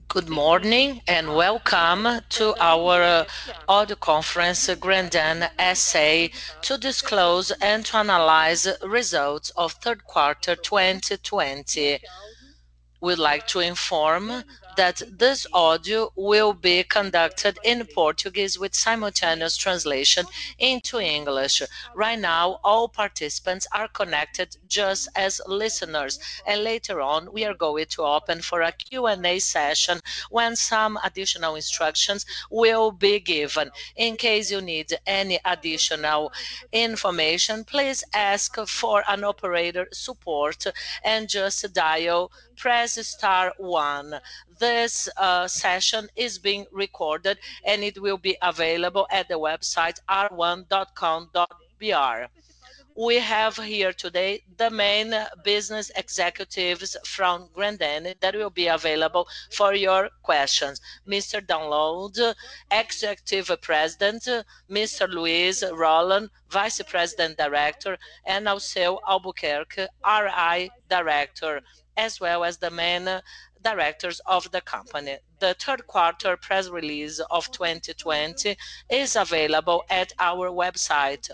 Good morning and welcome to our audio conference Grandan SA to disclose and to analyze results of third quarter 2020. We'd like to inform that this audio will be conducted in Portuguese with simultaneous translation into English. Right now, all participants are connected just as listeners, and later on we are going to open for a Q&A session when some additional instructions will be given. In case you need any additional information, please ask for an operator support and just press star 1. This session is being recorded and it will be available at the website r1.com.br. We have here today the main business executives from Grandene that will be available for your questions. Mr. Download, Executive President, Mr. Luis Roland, Vice President Director, and Alceu Albuquerque, RI Director, as well as the main directors of the company. The third quarter press release of 2020 is available at our website,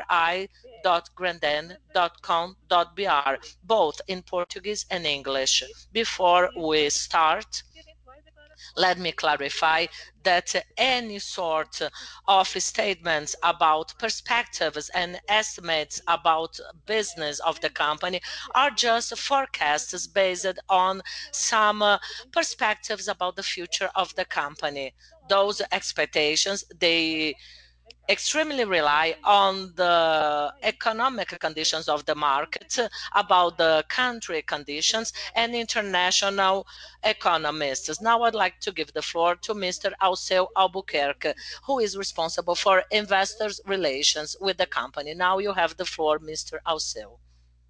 ri.granden.com.br, both in Portuguese and English. Before we start, let me clarify that any sort of statements about perspectives and estimates about business of the company are just forecasts based on some perspectives about the future of the company. Those expectations, they extremely rely on the economic conditions of the market, about the country conditions, and international economists. Now I'd like to give the floor to Mr. Alceu Albuquerque, who is responsible for investors relations with the company. Now you have the floor, Mr. Alceu.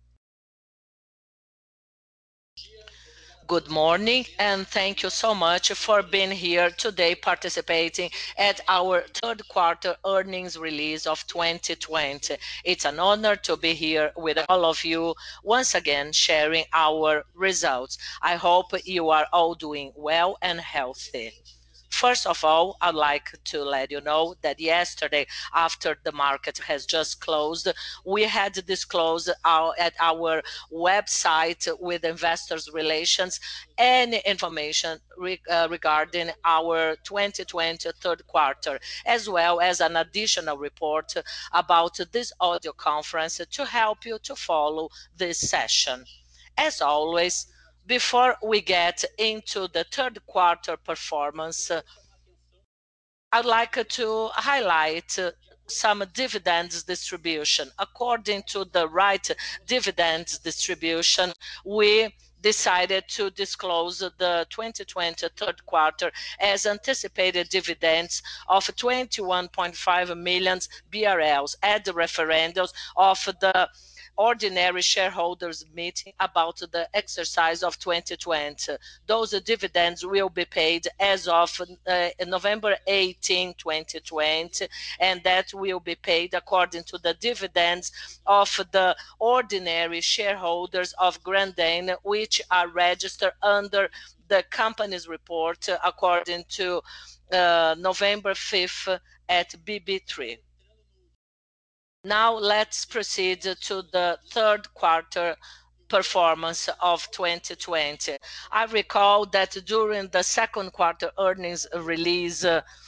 Good morning, and thank you so much for being here today participating at our third quarter earnings release of 2020. It's an honor to be here with all of you once again sharing our results. I hope you are all doing well and healthy. First of all, I'd like to let you know that yesterday, after the market has just closed, we had disclosed at our website with investors relations any information regarding our 2020 third quarter, as well as an additional report about this audio conference to help you to follow this session. As always, before we get into the third quarter performance, I'd like to highlight some dividends distribution. According to the right dividends distribution, we decided to disclose the 2020 third quarter as anticipated dividends of 21.5 million BRL at the referendums of the ordinary shareholders meeting about the exercise of 2020. Those dividends will be paid as of November 18, 2020, and that will be paid according to the dividends of the ordinary shareholders of Grandene, which are registered under the company's report according to November 5th at BB3. Now let's proceed to the third quarter performance of 2020. I recall that during the second quarter earnings release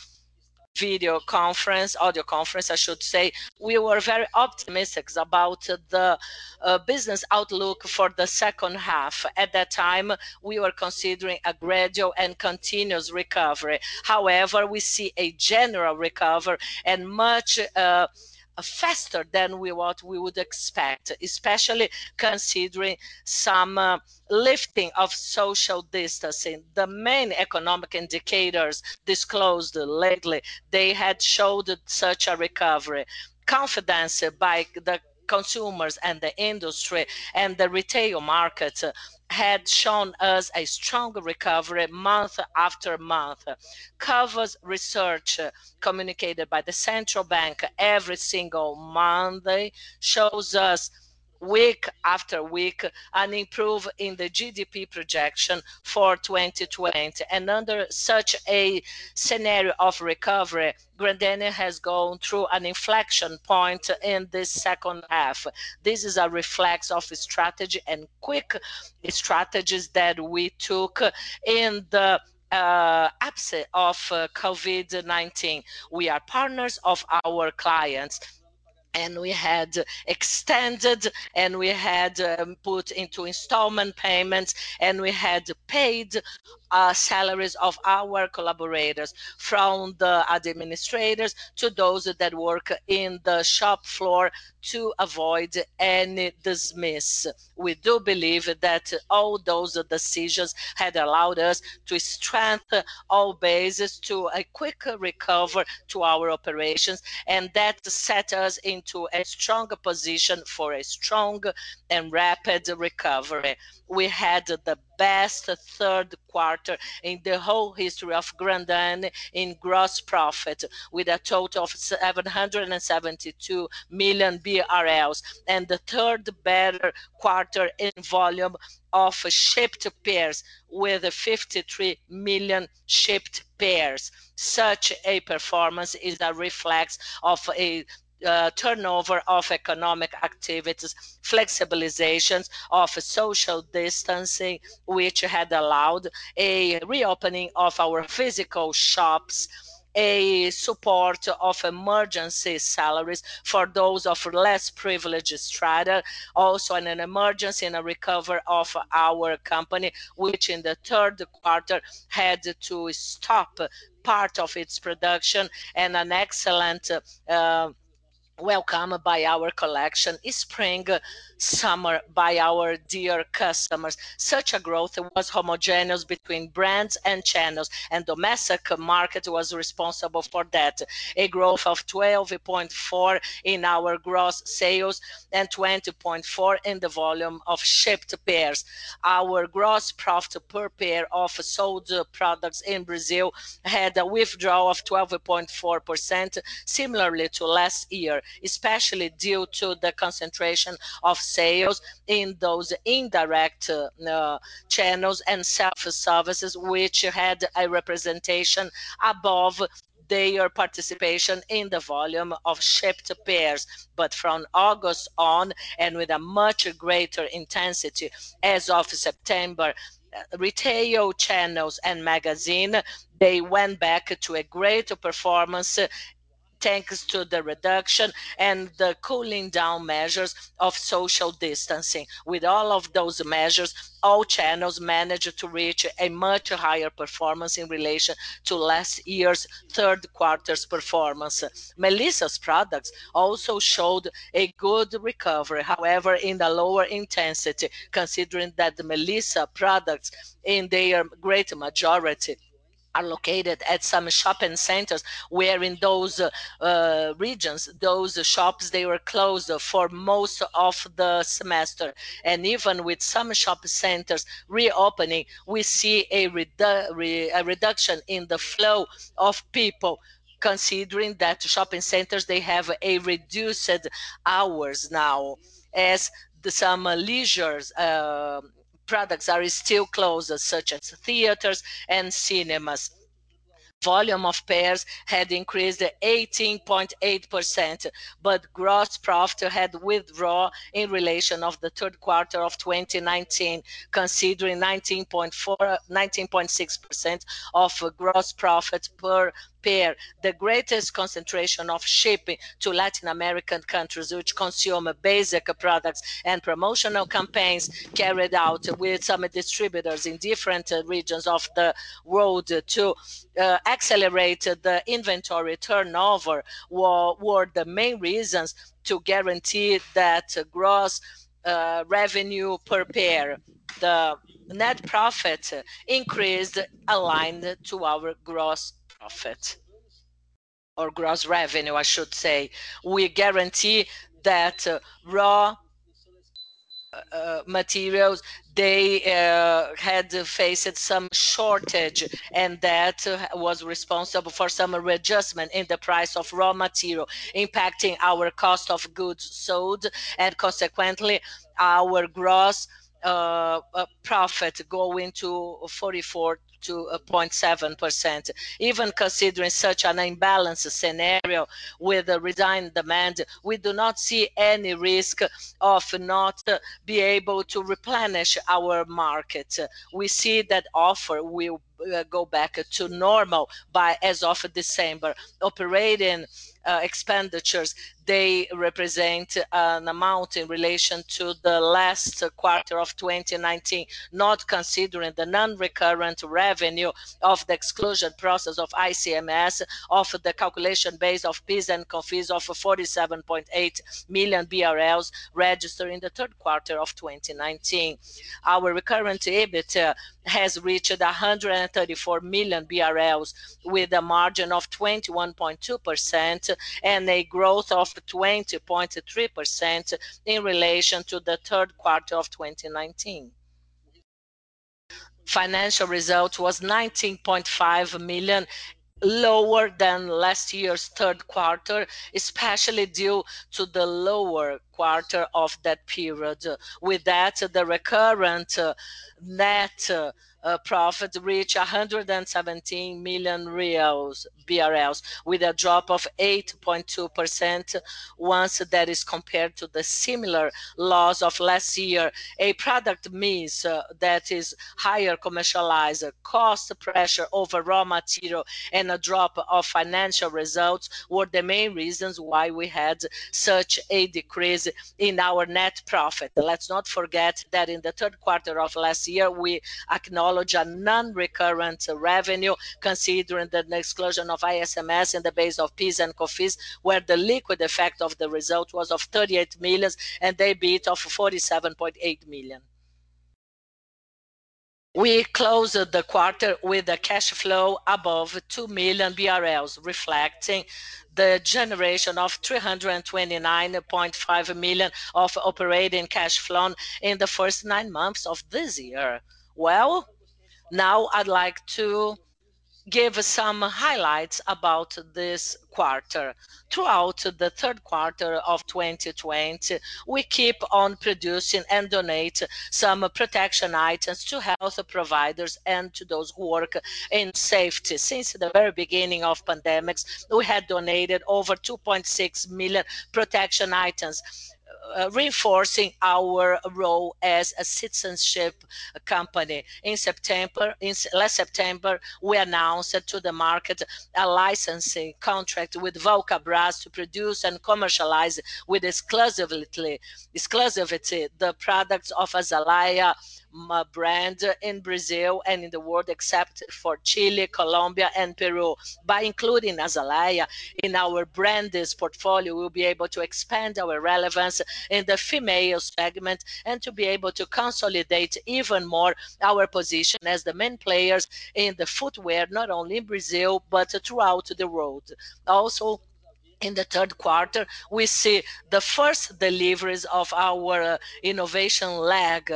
audio conference, I should say, we were very optimistic about the business outlook for the second half. At that time, we were considering a gradual and continuous recovery. However, we see a general recovery and much faster than what we would expect, especially considering some lifting of social distancing. The main economic indicators disclosed lately, they had showed such a recovery. Confidence by the consumers and the industry and the retail market had shown us a strong recovery month after month. Covers research communicated by the central bank every single Monday shows us week after week an improvement in the GDP projection for 2020. And under such a scenario of recovery, Grendene has gone through an inflection point in this second half. This is a reflex of strategy and quick strategies that we took in the absence of COVID-19. We are partners of our clients, and we had extended, and we had put into installment payments, and we had paid salaries of our collaborators, from the administrators to those that work in the shop floor, to avoid any dismiss. We do believe that all those decisions had allowed us to strengthen all bases to a quick recover to our operations, and that set us into a stronger position for a strong and rapid recovery. We had the best third quarter in the whole history of Grendene in gross profit, with a total of 772 million BRL, and the third better quarter in volume of shipped pairs, with 53 million shipped pairs. Such a performance is a reflex of a turnover of economic activities, flexibilizations of social distancing, which had allowed a reopening of our physical shops, a support of emergency salaries for those of less privileged strata, also an emergency and a recovery of our company, which in the third quarter had to stop part of its production, and an excellent welcome by our collection, spring, summer by our dear customers. Such a growth was homogeneous between brands and channels, and domestic market was responsible for that. A growth of 12.4 in our gross sales and 20.4 in the volume of shipped pairs. Our gross profit per pair of sold products in Brazil had a withdrawal of 12.4%, similarly to last year, especially due to the concentration of sales in those indirect channels and self-services, which had a representation above their participation in the volume of shipped pairs. But from August on, and with a much greater intensity as of September, retail channels and magazine, they went back to a greater performance, thanks to the reduction and the cooling down measures of social distancing. With all of those measures, all channels managed to reach a much higher performance in relation to last year's third quarter's performance. Melissa's products also showed a good recovery, however, in the lower intensity, considering that the Melissa products, in their great majority, are located at some shopping centers, where in those regions, those shops, they were closed for most of the semester. And even with some shopping centers reopening, we see a reduction in the flow of people, considering that shopping centers, they have a reduced hours now, as some leisure products are still closed, such as theaters and cinemas. Volume of pairs had increased 18.8%, but gross profit had withdrawn in relation of the third quarter of 2019, considering 19.6% of gross profit per pair. The greatest concentration of shipping to Latin American countries, which consume basic products, and promotional campaigns carried out with some distributors in different regions of the world to accelerate the inventory turnover, were the main reasons to guarantee that gross revenue per pair. The net profit increased aligned to our gross profit, or gross revenue, I should say. We guarantee that raw materials, they had faced some shortage, and that was responsible for some readjustment in the price of raw material, impacting our cost of goods sold, and consequently our gross profit going to 44.7%. Even considering such an imbalanced scenario with a reducing demand, we do not see any risk of not be able to replenish our market. We see that offer will go back to normal by as of December. Operating expenditures, they represent an amount in relation to the last quarter of 2019, not considering the non-recurrent revenue of the exclusion process of ICMS, of the calculation base of PIS and COFINS of 47.8 million BRL registered in the third quarter of 2019. Our recurrent EBIT has reached 134 million BRL with a margin of 21.2% and a growth of 20.3% in relation to the third quarter of 2019. Financial result was 19.5 million, lower than last year's third quarter, especially due to the lower quarter of that period. With that, the recurrent net profit reached 117 million BRL, with a drop of 8.2% once that is compared to the similar loss of last year. A product mix that is higher commercialized, cost pressure over raw material, and a drop of financial results were the main reasons why we had such a decrease in our net profit. Let's not forget that in the third quarter of last year, we acknowledge a non-recurrent revenue, considering the exclusion of ICMS in the base of PIS and COFINS, where the liquid effect of the result was of 38 million and the EBIT of 47.8 million. We closed the quarter with a cash flow above 2 million BRL, reflecting the generation of 329.5 million of operating cash flow in the first 9 months of this year. Well, now I'd like to give some highlights about this quarter. Throughout the third quarter of 2020, we keep on producing and donate some protection items to health providers and to those who work in safety. Since the very beginning of pandemics, we had donated over 2.6 million protection items, reinforcing our role as a citizenship company. In last September, we announced to the market a licensing contract with Vulcabras to produce and commercialize with exclusivity the products of Azaleia brand in Brazil and in the world, except for Chile, Colombia, and Peru. By including Azaleia in our brand's portfolio, we'll be able to expand our relevance in the female segment and to be able to consolidate even more our position as the main players in the footwear, not only in Brazil, but throughout the world. Also, in the third quarter, we see the first deliveries of our innovation leg,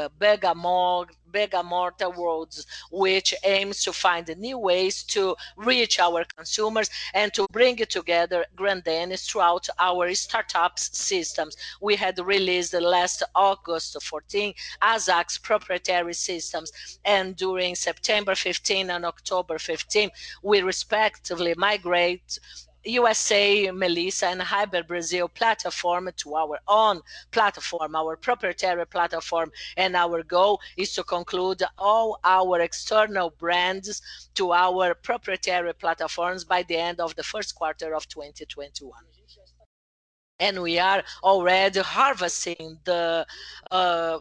Bergamota Worlds, which aims to find new ways to reach our consumers and to bring together Grandenes throughout our startups systems. We had released last August 14 ASAC's proprietary systems, and during September 15 and October 15, we respectively migrate USA, Melissa, and Hyper Brazil platform to our own platform, our proprietary platform. And our goal is to conclude all our external brands to our proprietary platforms by the end of the first quarter of 2021. And we are already harvesting the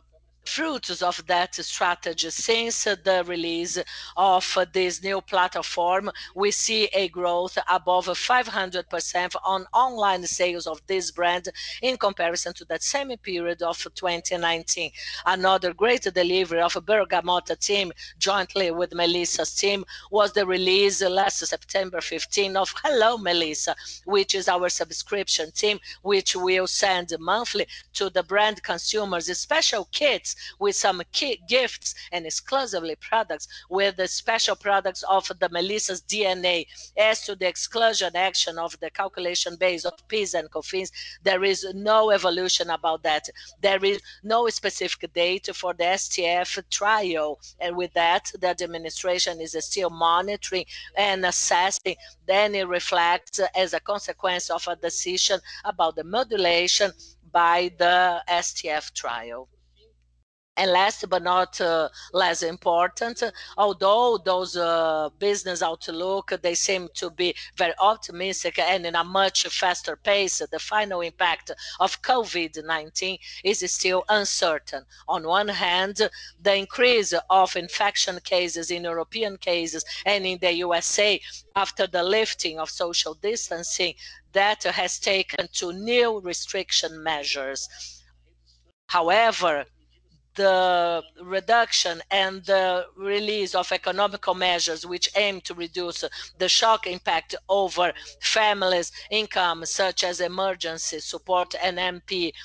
fruits of that strategy. Since the release of this new platform, we see a growth above 500% on online sales of this brand in comparison to that same period of 2019. Another great delivery of Bergamotta team jointly with Melissa's team was the release last September 15 of Hello Melissa, which is our subscription team, which will send monthly to the brand consumers special kits with some gifts and exclusively products with the special products of the Melissa's DNA. As to the exclusion action of the calculation base of PIS and COFINS, there is no evolution about that. There is no specific date for the STF trial. And with that, the administration is still monitoring and assessing. Then it reflects as a consequence of a decision about the modulation by the STF trial. And last but not less important, although those business outlook, they seem to be very optimistic and in a much faster pace, the final impact of COVID-19 is still uncertain. On one hand, the increase of infection cases in European cases and in the USA after the lifting of social distancing, that has taken to new restriction measures. However, the reduction and the release of economical measures which aim to reduce the shock impact over families' income, such as emergency support and MP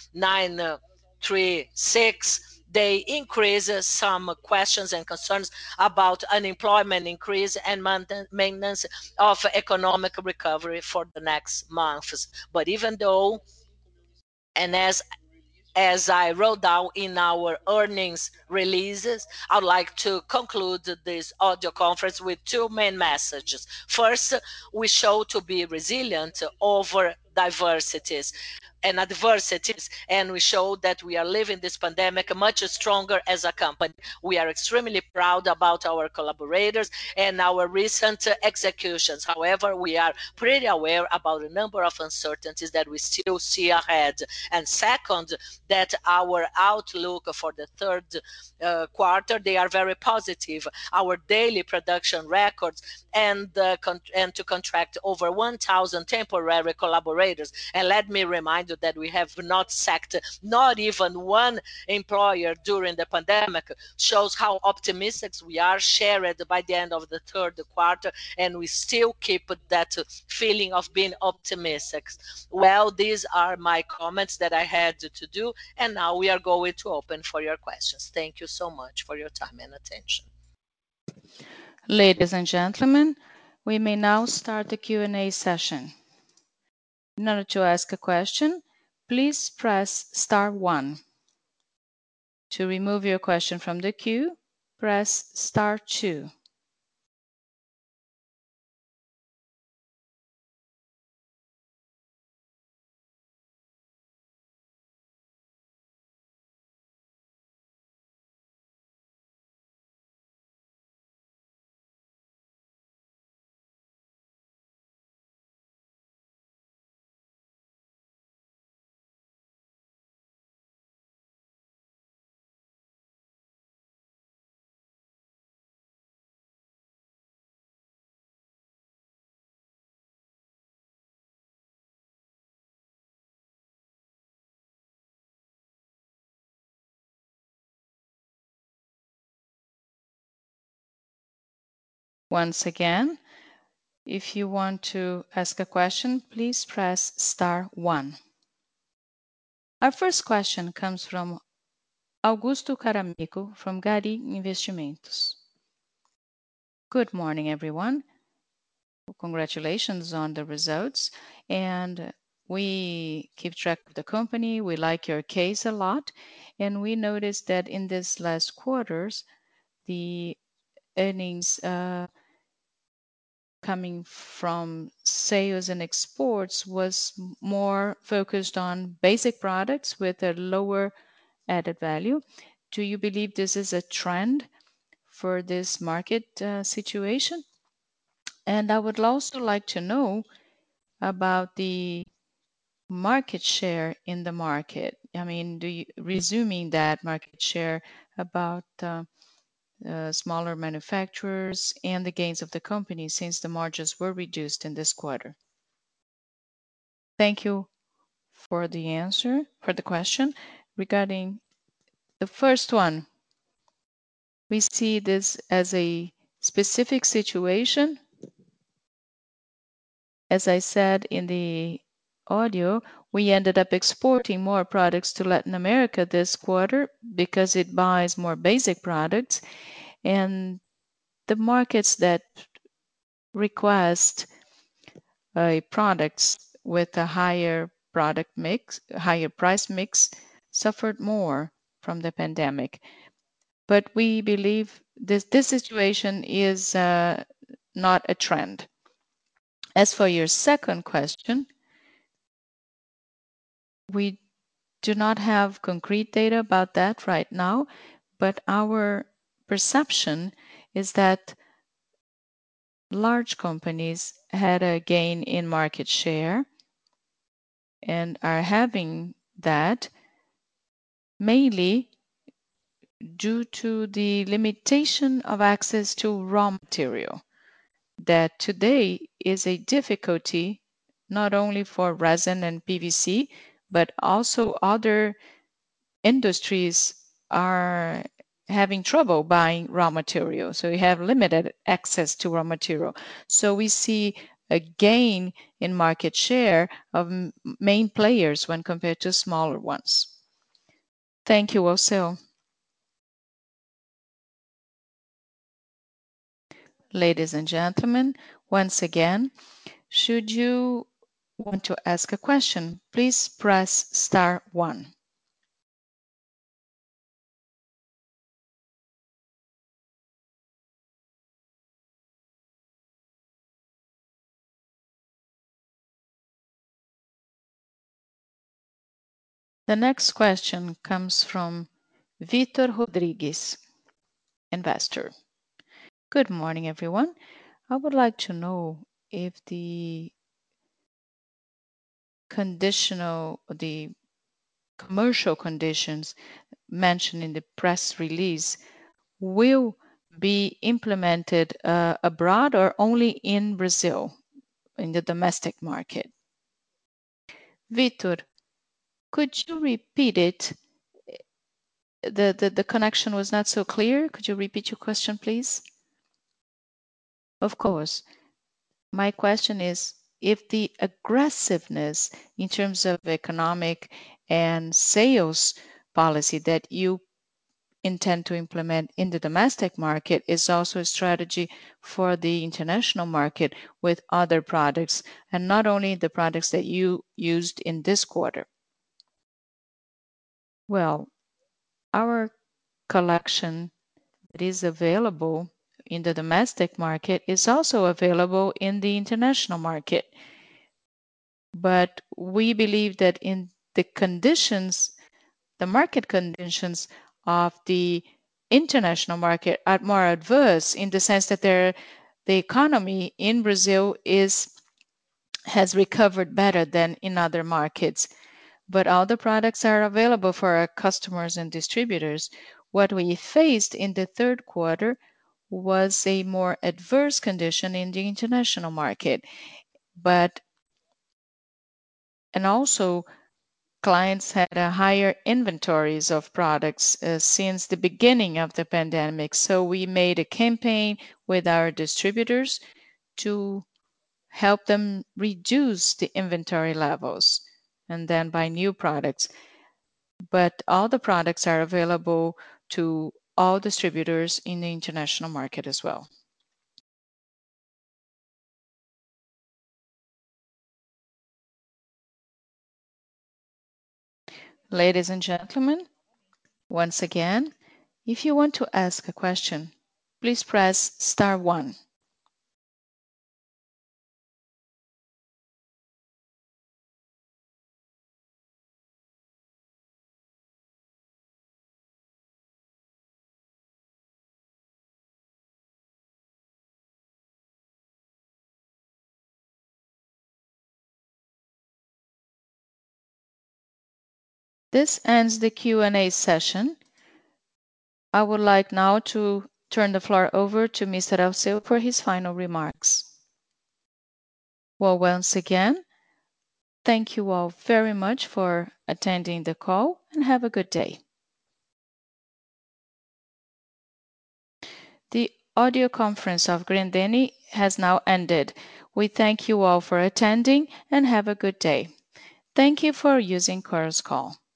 936, they increase some questions and concerns about unemployment increase and maintenance of economic recovery for the next months. But even though, and as I wrote down in our earnings releases, I'd like to conclude this audio conference with two main messages. First, we show to be resilient over diversities and adversities, and we show that we are living this pandemic much stronger as a company. We are extremely proud about our collaborators and our recent executions. However, we are pretty aware about a number of uncertainties that we still see ahead. And second, that our outlook for the third quarter, they are very positive. Our daily production records and to contract over 1,000 temporary collaborators. And let me remind you that we have not sacked not even one employer during the pandemic, shows how optimistic we are shared by the end of the third quarter, and we still keep that feeling of being optimistic. Well, these are my comments that I had to do, and now we are going to open for your questions. Thank you so much for your time and attention. Ladies and gentlemen, we may now start the Q&A session. In order to ask a question, please press star 1. To remove your question from the queue, press star 2. Once again, if you want to ask a question, please press star 1. Our first question comes from Augusto Caramico from Gari Investimentos. Good morning, everyone. Congratulations on the results. And we keep track of the company. We like your case a lot. And we noticed that in this last quarters, the earnings coming from sales and exports was more focused on basic products with a lower added value. Do you believe this is a trend for this market situation? And I would also like to know about the market share in the market. I mean, resuming that market share about smaller manufacturers and the gains of the company since the margins were reduced in this quarter? Thank you for the answer, for the question. Regarding the first one, we see this as a specific situation. As I said in the audio, we ended up exporting more products to Latin America this quarter because it buys more basic products, and the markets that request products with a higher product mix, higher price mix, suffered more from the pandemic. But we believe this situation is not a trend. As for your second question, we do not have concrete data about that right now, but our perception is that large companies had a gain in market share and are having that mainly due to the limitation of access to raw material. That today is a difficulty not only for resin and PVC, but also other industries are having trouble buying raw material. So we have limited access to raw material. So we see a gain in market share of main players when compared to smaller ones. Thank you, Ocel. Ladies and gentlemen, once again, should you want to ask a question, please press star 1. The next question comes from Vitor Rodrigues, investor. Good morning, everyone. I would like to know if the commercial conditions mentioned in the press release will be implemented abroad or only in Brazil, in the domestic market. Vitor, could you repeat it? The connection was not so clear. Could you repeat your question, please? Of course. My question is if the aggressiveness in terms of economic and sales policy that you intend to implement in the domestic market is also a strategy for the international market with other products and not only the products that you used in this quarter. Well, our collection that is available in the domestic market is also available in the international market. But we believe that in the conditions, the market conditions of the international market are more adverse in the sense that the economy in Brazil has recovered better than in other markets. But all the products are available for our customers and distributors. What we faced in the third quarter was a more adverse condition in the international market. And also, clients had a higher inventories of products since the beginning of the pandemic. So we made a campaign with our distributors to help them reduce the inventory levels and then buy new products. But all the products are available to all distributors in the international market as well. Ladies and gentlemen, once again, if you want to ask a question, please press star 1. This ends the Q&A session. I would like now to turn the floor over to Mr. Alceu for his final remarks. Well, once again, thank you all very much for attending the call and have a good day. The audio conference of Grendene has now ended. We thank you all for attending and have a good day. Thank you for using Chorus Call.